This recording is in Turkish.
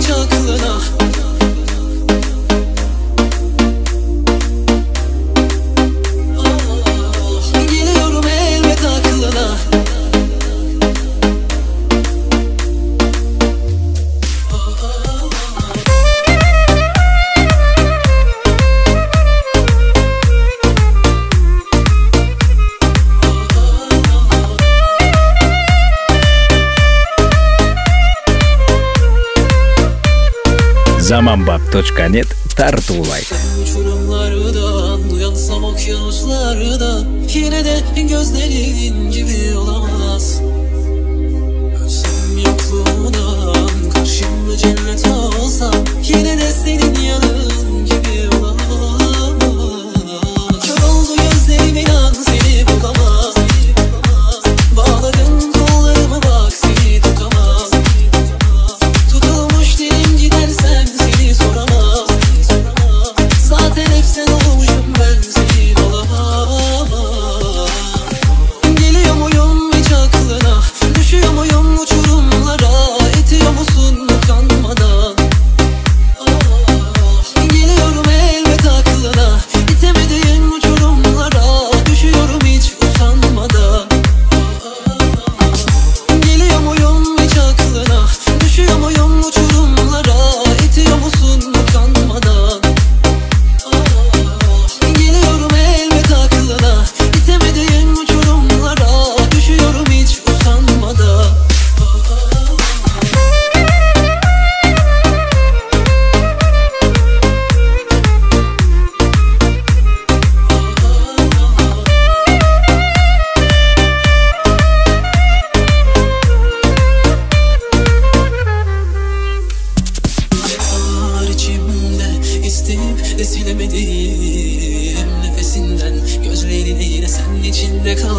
hiç aklına? Geliyorum elbet aklına. Zamanbap.net Tartulay. Uçurumlardan uyansam okyanuslarda, yine de gözlerin gibi olamaz. Ölsem yokluğundan, karşımda cennet olsa, yine de senin yanın gibi olamaz. Kör oldu gözlerim, inan seni bulamaz. Bağladın kollarımı, bak seni tutamaz. Tutulmuş dilim, gidersen seni soramaz. Zaten hep sen olmuşum, ben senin olamam. Geliyor muyum hiç aklına? Düşüyor muyum uçurumlara? İtiyor musun utanmadan? Geliyorum elbet aklına. İtemediğim uçurumlara düşüyorum hiç usanmadan. Geliyor muyum hiç aklına? Düşüyor muyum uçurumlara? İtiyor musun utanmadan? Geliyorum elbet aklına. İtemediğim uçurumlara düşüyorum hiç usanmadan. Var içimde, isteyip de silemediğim nefesinden, gözlerine yine sen içinde kal.